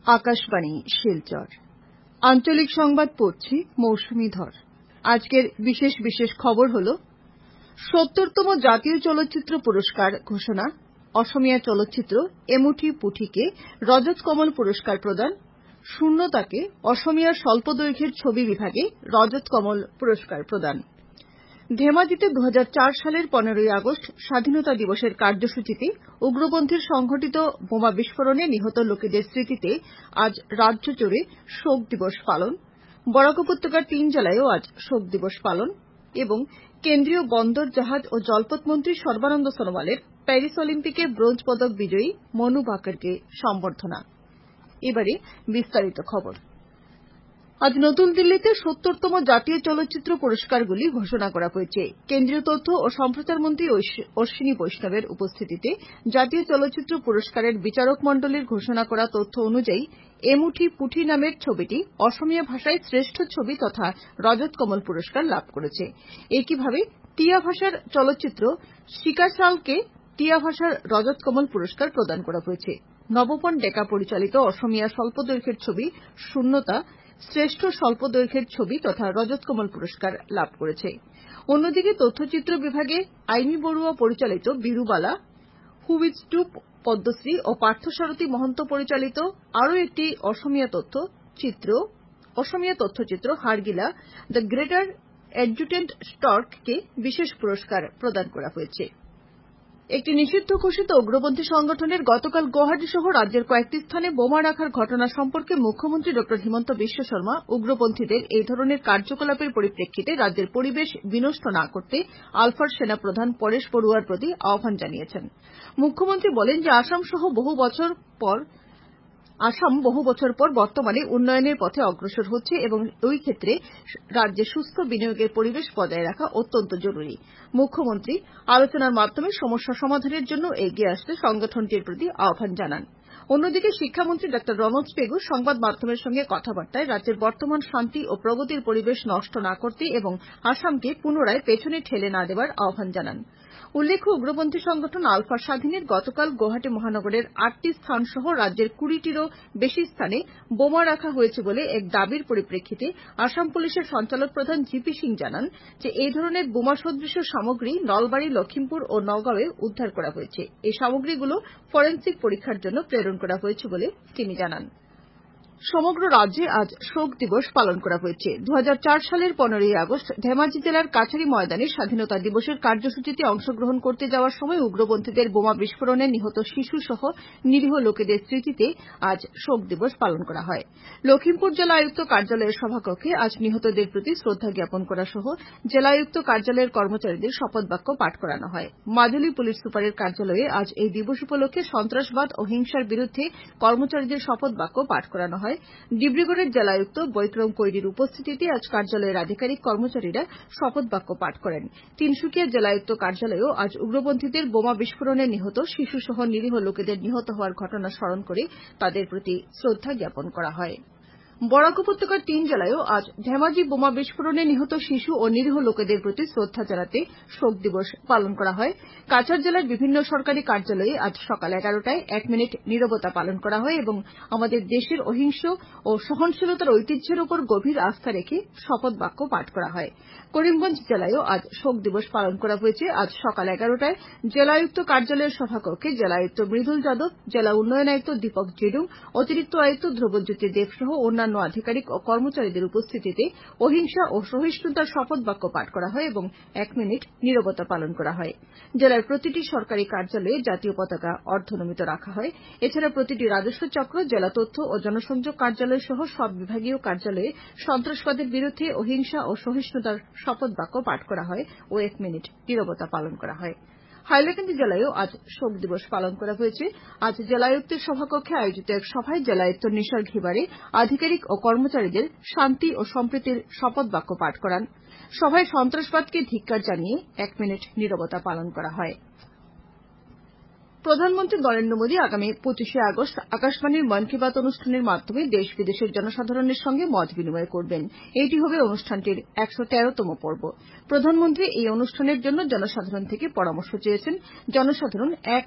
আকাশবাণী শিলচর আঞ্চলিক সংবাদ পড়ছি মৌসুমী ধর। আজকের বিশেষ বিশেষ খবর হল ৭০তম জাতীয় চলচ্চিত্র পুরস্কার ঘোষণা, অসমীয়া চলচ্চিত্র এমুঠি পুঠিকে রজত কমল পুরস্কার প্রদান, শূন্যতাকে অসমীয়া স্বল্পদৈর্ঘ্যের ছবি বিভাগে রজত কমল পুরস্কার প্রদান। ধেমাজিতে ২০০৪ সালের ১৫ই আগস্ট স্বাধীনতা দিবসের কার্যসূচিতে উগ্রপন্থীর সংঘটিত বোমা বিস্ফোরণে নিহত লোকেদের স্মৃতিতে আজ রাজ্য জুড়ে শোক দিবস পালন। বরাক উপত্যকার ৩ জেলায়ও আজ শোক দিবস পালন এবং কেন্দ্রীয় বন্দর জাহাজ ও জলপথ মন্ত্রী সর্বানন্দ সোনোয়ালের প্যারিস অলিম্পিকে ব্রোঞ্জ পদক বিজয়ী মনু বাকারকে সম্বর্ধনা। এবারে বিস্তারিত খবর। আজ নতুন দিল্লিতে ৭০তম জাতীয় চলচ্চিত্র পুরস্কারগুলি ঘোষণা করা হয়েছে। কেন্দ্রীয় তথ্য ও সম্প্রচার মন্ত্রী অশ্বিনী বৈষ্ণবের উপস্থিতিতে জাতীয় চলচ্চিত্র পুরস্কারের বিচারক মণ্ডলীর ঘোষণা করা তথ্য অনুযায়ী এমুঠি পুঠি নামের ছবিটি অসমীয়া ভাষায় শ্রেষ্ঠ ছবি তথা রজত কমল পুরস্কার লাভ করেছে। একইভাবে টিয়া ভাষার চলচ্চিত্র শিকারশালকে টিয়া ভাষার রজত কমল পুরস্কার প্রদান করা হয়েছে। নবপন ডেকা পরিচালিত অসমীয়া স্বল্পদৈর্ঘ্যের ছবি শূন্যতা শ্রেষ্ঠ স্বল্পদৈর্ঘ্যের ছবি তথা রজত কমল পুরস্কার লাভ করেছে। অন্যদিকে তথ্যচিত্র বিভাগে আইমি বড়ুয়া পরিচালিত বিরুবালা, হুইজ টু পদ্মশ্রী ও পার্থসারথী মহন্ত পরিচালিত আরও একটি অসমীয়া তথ্যচিত্র হাড়গিলা দ্য গ্রেটার অ্যাডজুটেন্ট স্টর্ককে বিশেষ পুরস্কার প্রদান করা হয়েছে। একটি নিষিদ্ধ ঘোষিত উগ্রপন্থী সংগঠনের গতকাল গুয়াহাটি সহ রাজ্যের কয়েকটি স্থানে বোমা রাখার ঘটনা সম্পর্কে মুখ্যমন্ত্রী ড হিমন্ত বিশ্ব শর্মা উগ্রপন্থীদের এই ধরনের কার্যকলাপের পরিপ্রেক্ষিতে রাজ্যের পরিবেশ বিনষ্ট না করতে আলফার সেনাপ্রধান পরেশ বড়ুয়ার প্রতি আহ্বান জানিয়েছেন। মুখ্যমন্ত্রী বলেন যে আসাম বহু বছর পর বর্তমানে উন্নয়নের পথে অগ্রসর হচ্ছে এবং ওই ক্ষেত্রে রাজ্যে সুস্থ বিনিয়োগের পরিবেশ বজায় রাখা অত্যন্ত জরুরি। মুখ্যমন্ত্রী আলোচনার মাধ্যমে সমস্যা সমাধানের জন্য এগিয়ে আসতে সংগঠনটির প্রতি আহ্বান জানান। অন্যদিকে শিক্ষামন্ত্রী ড রনোজ পেগু সংবাদ মাধ্যমের সঙ্গে কথাবার্তায় রাজ্যের বর্তমান শান্তি ও প্রগতির পরিবেশ নষ্ট না করতে এবং আসামকে পুনরায় পেছনে ঠেলে না দেওয়ার আহ্বান জানান। উল্লেখ্য, উগ্রপন্থী সংগঠন আলফা স্বাধীনের গতকাল গুয়াহাটি মহানগরের ৮টি স্থান সহ রাজ্যের ২০টিরও বেশি স্থানে বোমা রাখা হয়েছে বলে এক দাবির পরিপ্রেক্ষিতে আসাম পুলিশের সঞ্চালক প্রধান জিপি সিং জানান যে এই ধরনের বোমা সদৃশ সামগ্রী নলবাড়ী, লখিমপুর ও নওগাঁয়ে উদ্ধার করা হয়েছে। এই সামগ্রীগুলো ফরেনসিক পরীক্ষার জন্য প্রেরণ করা হয়েছে বলে তিনি জানান। সমগ্র রাজ্যে আজ শোক দিবস পালন করা হয়েছে। ২০০৪ সালের ১৫ই আগস্ট ধেমাজি জেলার কাছারি ময়দানে স্বাধীনতা দিবসের কার্যসূচিতে অংশগ্রহণ করতে যাওয়ার সময় উগ্রপন্থীদের বোমা বিস্ফোরণে নিহত শিশু সহ নিরীহ লোকেদের স্মৃতিতে আজ শোক দিবস পালন করা হয়। লখিমপুর জেলা আয়ুক্ত কার্যালয়ের সভাকক্ষে আজ নিহতদের প্রতি শ্রদ্ধা জ্ঞাপন করা সহ জেলা আয়ুক্ত কার্যালয়ের কর্মচারীদের শপথ বাক্য পাঠ করানো হয়। মাজুলী পুলিশ সুপারের কার্যালয়ে আজ এই দিবস উপলক্ষে সন্ত্রাসবাদ ও হিংসার বিরুদ্ধে কর্মচারীদের শপথ বাক্য পাঠ করানো হয়। ডিব্রুগড়ের জেলা আয়ুক্ত বৈক্রম কৈরির উপস্থিতিতে আজ কার্যালয়ের আধিকারিক কর্মচারীরা শপথ বাক্য পাঠ করেন। তিনসুকিয়া জেলা আয়ুক্ত কার্যালয়েও আজ উগ্রপন্থীদের বোমা বিস্ফোরণে নিহত শিশু সহ নিরীহ লোকেদের নিহত হওয়ার ঘটনা স্মরণ করে তাদের প্রতি শ্রদ্ধা জ্ঞাপন করা হয়। বরাক উপত্যকার ৩ জেলায়ও আজ ধেমাজি বোমা বিস্ফোরণে নিহত শিশু ও নিরীহ লোকেদের প্রতি শ্রদ্ধা জানাতে শোক দিবস পালন করা হয়। কাছাড় জেলার বিভিন্ন সরকারি কার্যালয়ে আজ সকাল ১১টায় ১ মিনিট নীরবতা পালন করা হয় এবং আমাদের দেশের অহিংস ও সহনশীলতার ঐতিহ্যের উপর গভীর আস্থা রেখে শপথ বাক্য পাঠ করা হয়। করিমগঞ্জ জেলায়ও আজ শোক দিবস পালন করা হয়েছে। আজ সকাল ১১টায় জেলা আয়ুক্ত কার্যালয়ের সভাকক্ষে জেলা আয়ুক্ত মৃদুল যাদব, জেলা উন্নয়ন আয়ুক্ত দীপক জেডুং, অতিরিক্ত আয়ুক্ত ধ্রুবজ্যোতি দেব সহ অন্যান্য আধিকারিক ও কর্মচারীদের উপস্থিতিতে অহিংসা ও সহিষ্ণুতার শপথ বাক্য পাঠ করা হয় এবং ১ মিনিট নীরবতা পালন করা হয়। জেলার প্রতিটি সরকারি কার্যালয়ে জাতীয় পতাকা অর্ধনমিত রাখা হয়। এছাড়া প্রতিটি রাজস্ব চক্র, জেলা তথ্য ও জনসংযোগ কার্যালয় সহ সব বিভাগীয় কার্যালয়ে সন্ত্রাসবাদের বিরুদ্ধে অহিংসা ও সহিষ্ণুতার শপথ বাক্য পাঠ করা হয় ও ১ মিনিট নীরবতা পালন করা হয়। হাইলাকান্দি জেলায়ও আজ শোক দিবস পালন করা হয়েছে। আজ জেলা আয়ুক্তের সভাকক্ষে আয়োজিত এক সভায় জেলা আয়ুক্ত নিসার ঘিবারে আধিকারিক ও কর্মচারীদের শান্তি ও সম্প্রীতির শপথ বাক্য পাঠ করান। সভায় সন্ত্রাসবাদকে ধিক্কার জানিয়ে ১ মিনিট নীরবতা পালন করা হয়। প্রধানমন্ত্রী নরেন্দ্র মোদী আগামী 25শে আগস্ট আকাশবাণীর মন কি বাত অনুষ্ঠানের মাধ্যমে দেশ বিদেশের জনসাধারণের সঙ্গে মত বিনিময় করবেন। এটি হবে অনুষ্ঠানটির 113তম পর্ব। প্রধানমন্ত্রী এই অনুষ্ঠানের জন্য জনসাধারণ থেকে পরামর্শ চেয়েছেন। জনসাধারণ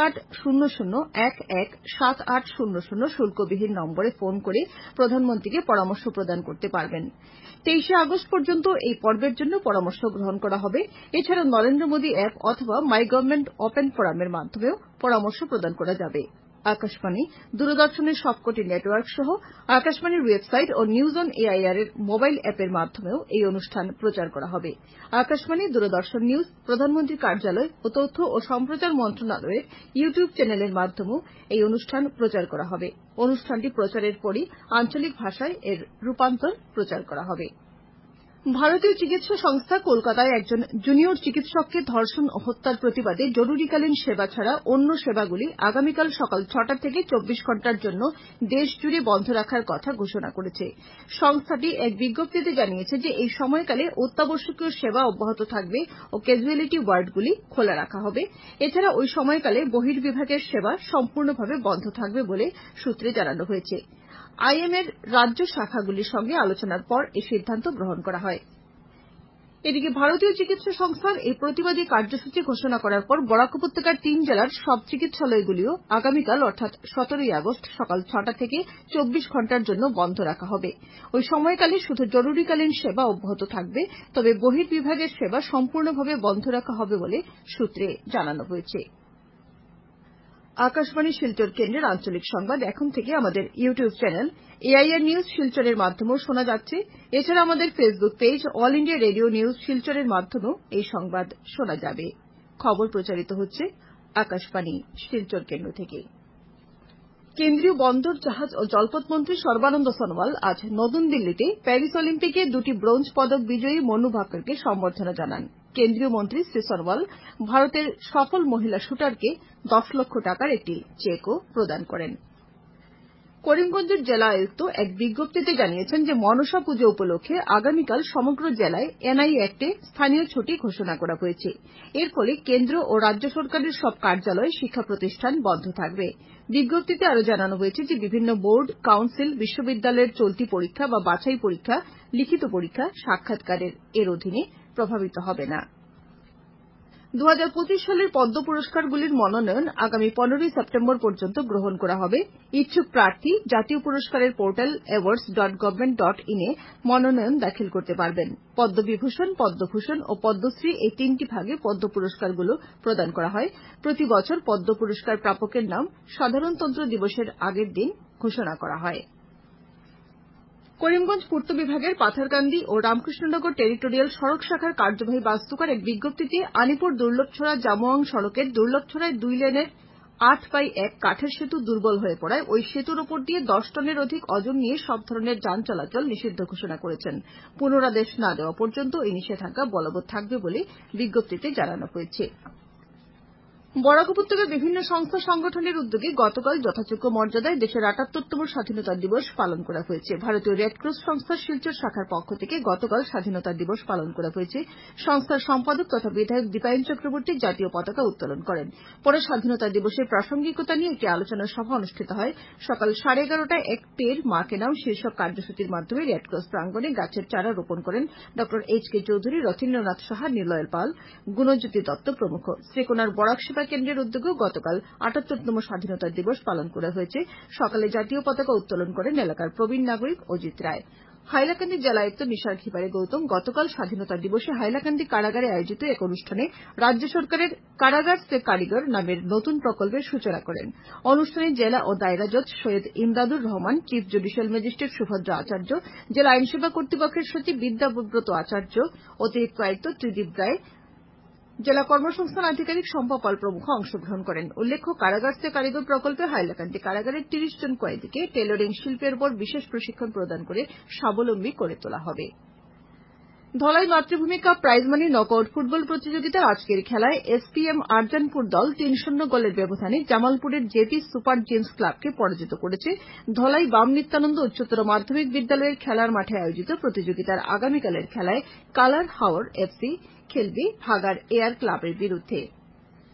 1800117800 শুল্কবিহীন নম্বরে ফোন করে প্রধানমন্ত্রীকে পরামর্শ প্রদান করতে পারবেন। 23শে আগস্ট পর্যন্ত এই পর্বের জন্য পরামর্শ গ্রহণ করা হবে। এছাড়াও নরেন্দ্র মোদী অ্যাপ অথবা মাই গভর্নমেন্ট ওপেন ফোরামের মাধ্যমেও পরামর্শ প্রদান করা যাবে। আকাশবাণী, দূরদর্শনের সবকটি নেটওয়ার্ক সহ আকাশবাণীর ওয়েবসাইট ও নিউজ অন এআইআর এর মোবাইল অ্যাপের মাধ্যমেও এই অনুষ্ঠান প্রচার করা হবে। আকাশবাণী, দূরদর্শন নিউজ, প্রধানমন্ত্রীর কার্যালয় ও তথ্য ও সম্প্রচার মন্ত্রণালয়ের ইউটিউব চ্যানেলের মাধ্যমেও এই অনুষ্ঠান প্রচার করা হবে। অনুষ্ঠানটি প্রচারের পরই আঞ্চলিক ভাষায় এর রূপান্তর প্রচার করা হবে। ভারতীয় চিকিৎসা সংস্থা কলকাতায় একজন জুনিয়র চিকিৎসককে ধর্ষণ ও হত্যার প্রতিবাদে জরুরিকালীন সেবা ছাড়া অন্য সেবাগুলি আগামীকাল সকাল 6টা থেকে 24 ঘণ্টার জন্য দেশজুড়ে বন্ধ রাখার কথা ঘোষণা করেছে। সংস্থাটি এক বিজ্ঞপ্তিতে জানিয়েছে যে এই সময়কালে অত্যাবশ্যকীয় সেবা অব্যাহত থাকবে ও ক্যাজুয়ালিটি ওয়ার্ডগুলি খোলা রাখা হবে। এছাড়া ওই সময়কালে বহির্বিভাগের সেবা সম্পূর্ণভাবে বন্ধ থাকবে বলে সূত্রে জানানো হয়েছে। আইএমএর রাজ্য শাখাগুলির সঙ্গে আলোচনার পর এই সিদ্ধান্ত গ্রহণ করা হয়। এদিকে ভারতীয় চিকিৎসা সংস্থার এই প্রতিবাদী কার্যসূচি ঘোষণা করার পর বরাক উপত্যকার 3 জেলার সব চিকিৎসালয়গুলিও আগামীকাল অর্থাৎ 17ই আগস্ট সকাল 6টা থেকে 24 ঘণ্টার জন্য বন্ধ রাখা হবে। ওই সময়কালে শুধু জরুরিকালীন সেবা অব্যাহত থাকবে, তবে বহির্বিভাগের সেবা সম্পূর্ণভাবে বন্ধ রাখা হবে বলে সূত্রে জানানো হয়েছে। আকাশবাণী শিলচর কেন্দ্রের আঞ্চলিক সংবাদ এখন থেকে আমাদের ইউটিউব চ্যানেল এআইআর নিউজ শিলচরের মাধ্যমেও শোনা যাচ্ছে। এছাড়া আমাদের Facebook page All India Radio News শিলচরের মাধ্যমেও এই সংবাদ শোনা যাবে। খবর প্রচারিত হচ্ছে আকাশবাণী শিলচর কেন্দ্র থেকে। কেন্দ্রীয় বন্দর, জাহাজ ও জলপথ মন্ত্রী সর্বানন্দ সোনোয়াল আজ নতুন দিল্লিতে প্যারিস অলিম্পিকে 2টি ব্রোঞ্জ পদক বিজয়ী মনু ভাকরকে সম্বর্ধনা জানান। কেন্দ্রীয় মন্ত্রী শ্রী সোনোয়াল ভারতের সফল মহিলা শুটারকে 10 লক্ষ টাকার একটি চেকও প্রদান করেন। করিমগঞ্জের জেলা আয়ুক্ত এক বিজ্ঞপ্তিতে জানিয়েছেন যে মনসা পুজো উপলক্ষে আগামীকাল সমগ্র জেলায় এনআই অ্যাক্টে স্থানীয় ছুটি ঘোষণা করা হয়েছে। এর ফলে কেন্দ্র ও রাজ্য সরকারের সব কার্যালয়, শিক্ষা প্রতিষ্ঠান বন্ধ থাকবে। বিজ্ঞপ্তিতে আরও জানানো হয়েছে যে বিভিন্ন বোর্ড, কাউন্সিল, বিশ্ববিদ্যালয়ের চলতি পরীক্ষা বা বাছাই পরীক্ষা, লিখিত পরীক্ষা, সাক্ষাৎকারের এর অধীনে প্রভাবিত হবে না। 2025 সালের পদ্ম পুরস্কারগুলির মনোনয়ন আগামী 15ই সেপ্টেম্বর পর্যন্ত গ্রহণ করা হবে। ইচ্ছুক প্রার্থী জাতীয় পুরস্কারের পোর্টাল awards.government.in এ মনোনয়ন দাখিল করতে পারবেন। পদ্মবিভূষণ, পদ্মভূষণ ও পদ্মশ্রী এই 3টি ভাগে পদ্ম পুরস্কারগুলো প্রদান করা হয়। প্রতি বছর পদ্ম পুরস্কার প্রাপকের নাম সাধারণতন্ত্র দিবসের আগের দিন ঘোষণা করা হয়। করিমগঞ্জ পূর্ত বিভাগের পাথারকান্দি ও রামকৃষ্ণনগর টেরিটোরিয়াল সড়ক শাখার কার্যবাহী বাস্তুকার এক বিজ্ঞপ্তিতে আনিপুর দুর্লভছড়া জামোয়াং সড়কের দুর্লভছড়ায় 2 লেনের 8/1 কাঠের সেতু দুর্বল হয়ে পড়ায় ওই সেতুর ওপর দিয়ে 10 টনের অধিক ওজন নিয়ে সব ধরনের যান চলাচল নিষিদ্ধ ঘোষণা করেছেন। পুনরাদেশ না দেওয়া পর্যন্ত এই নিষেধাজ্ঞা বলবৎ থাকবে বলে বিজ্ঞপ্তিতে জানানো হয়েছে। বরাক উপত্যকার বিভিন্ন সংস্থা সংগঠনের উদ্যোগে গতকাল যথাযোগ্য মর্যাদায় দেশের 78তম স্বাধীনতা দিবস পালন করা হয়েছে। ভারতীয় রেডক্রস সংস্থার শিলচর শাখার পক্ষ থেকে গতকাল স্বাধীনতা দিবস পালন করা হয়েছে। সংস্থার সম্পাদক তথা বিধায়ক দীপায়ন চক্রবর্তী জাতীয় পতাকা উত্তোলন করেন। পরে স্বাধীনতা দিবসের প্রাসঙ্গিকতা নিয়ে একটি আলোচনা সভা অনুষ্ঠিত হয়। সকাল 11:30টায় এক পের মাকে নাম শীর্ষক কার্যসূচির মাধ্যমে রেডক্রস প্রাঙ্গণে গাছের চারা রোপণ করেন ড এইচ.কে চৌধুরী, রথীন্দ্রনাথ সাহা, নিলয় পাল, গুণজ্যোতি দত্ত প্রমুখ। শ্রীকোনার বরাক সেবা কেন্দ্রের উদ্যোগেও গতকাল 78তম স্বাধীনতা দিবস পালন করা হয়েছে। সকালে জাতীয় পতাকা উত্তোলন করেন এলাকার প্রবীণ নাগরিক অজিত রায়। হাইলাকান্দি জেলা আয়ুক্ত নিসার খিবারে গৌতম গতকাল স্বাধীনতা দিবসে হাইলাকান্দি কারাগারে আয়োজিত এক অনুষ্ঠানে রাজ্য সরকারের কারাগার সে কারিগর নামের নতুন প্রকল্পের সূচনা করেন। অনুষ্ঠানে জেলা ও দায়রা জজ Syed Imdadur Rahman, chief judicial magistrate Subhadra Acharya, জেলা আইনসেবা কর্তৃপক্ষের সচিব বিদ্যাব্রত আচার্য, অতিরিক্ত আয়ুক্ত ত্রিদীপ রায়, জেলা কর্মসংস্থান আধিকারিক শম্পা পাল প্রমুখ অংশগ্রহণ করেন। উল্লেখ্য, কারাগার সে কারিগর প্রকল্পে হাইলাকান্দি কারাগারের 30 জন কয়েদিকে টেলরিং শিল্পের উপর বিশেষ প্রশিক্ষণ প্রদান করে স্বাবলম্বী করে তোলা হবে। ধলাই মাতৃভূমি কাপ প্রাইজমানি নকআউট ফুটবল প্রতিযোগিতার আজকের খেলায় এসপিএম আরজানপুর দল 3-0 গোলের ব্যবধানে জামালপুরের জেপি সুপার জিন্স ক্লাবকে পরাজিত করেছে। ধলাই বাম নিত্যানন্দ উচ্চতর মাধ্যমিক বিদ্যালয়ের খেলার মাঠে আয়োজিত প্রতিযোগিতার আগামীকালের খেলায় কালার হাওর এফসি খেলবে ভাগাড় এয়ার ক্লাবের বিরুদ্ধে।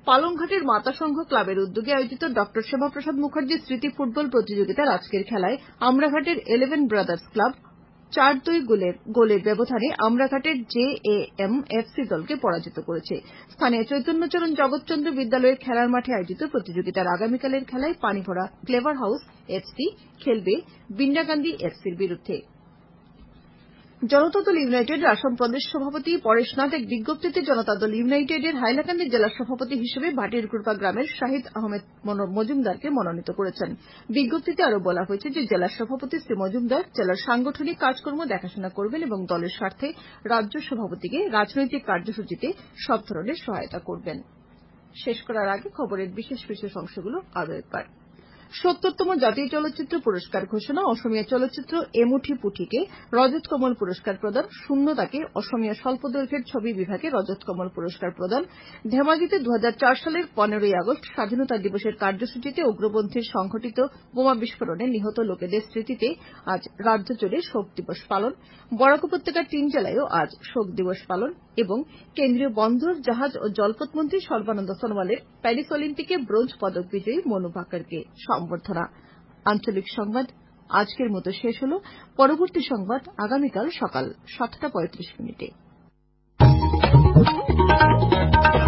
পালংঘাটের মাতা সংঘ ক্লাবের উদ্যোগে আয়োজিত ড শ্যামাপ্রসাদ মুখার্জি স্মৃতি ফুটবল প্রতিযোগিতার আজকের খেলায় আমরাঘাটের 11 ব্রাদার্স ক্লাব 4-2 গোলের ব্যবধানে আমরাঘাটের JAM-FC দলকে পরাজিত করেছে। স্থানীয় চৈতন্যচরণ জগৎচন্দ্র বিদ্যালয়ের খেলার মাঠে আয়োজিত প্রতিযোগিতার আগামীকালের খেলায় পানিভরা ক্লেভার হাউস FC খেলবে বিন্ডাকান্দি FC'র বিরুদ্ধে। জনতা দল ইউনাইটেড আসাম প্রদেশ সভাপতি পরেশ নাথ এক বিজ্ঞপ্তিতে জনতা দল ইউনাইটেডের হাইলাকান্দি জেলা সভাপতি হিসেবে ভাটিরকুরপা গ্রামের শাহিদ আহমেদ মজুমদারকে মনোনীত করেছেন। বিজ্ঞপ্তিতে আরও বলা হয়েছে যে জেলা সভাপতি শ্রী মজুমদার জেলার সাংগঠনিক কাজকর্ম দেখাশোনা করবেন এবং দলের স্বার্থে রাজ্য সভাপতিকে রাজনৈতিক কার্যসূচিতে সব ধরনের সহায়তা করবেন। শেষ করার আগে খবরের বিশেষ বিশেষ অংশগুলো আরও একবার। ৭০তম জাতীয় চলচ্চিত্র পুরস্কার ঘোষণা। অসমীয়া চলচ্চিত্র এমুঠি পুঠিকে রজত কমল পুরস্কার প্রদান। শূন্যতাকে অসমীয়া স্বল্পদৈর্ঘ্যের ছবি বিভাগে রজত কমল পুরস্কার প্রদান। ধেমাজিতে 2004 সালের 15ই আগস্ট স্বাধীনতা দিবসের কার্যসূচিতে উগ্রপন্থীর সংঘটিত বোমা বিস্ফোরণে নিহত লোকেদের স্মৃতিতে আজ রাজ্যজুড়ে শোক দিবস পালন। বরাক উপত্যকার 3 জেলায়ও আজ শোক দিবস পালন এবং কেন্দ্রীয় বন্দর, জাহাজ ও জলপথ মন্ত্রী সর্বানন্দ সোনোয়ালের প্যারিস অলিম্পিকে ব্রোঞ্জ পদক বিজয়ী মনু ভাকরকে সম্বর্ধনা। আঞ্চলিক সংবাদ আজকের মতো শেষ হল। পরবর্তী সংবাদ আগামীকাল সকাল 7টা 35 মিনিটে।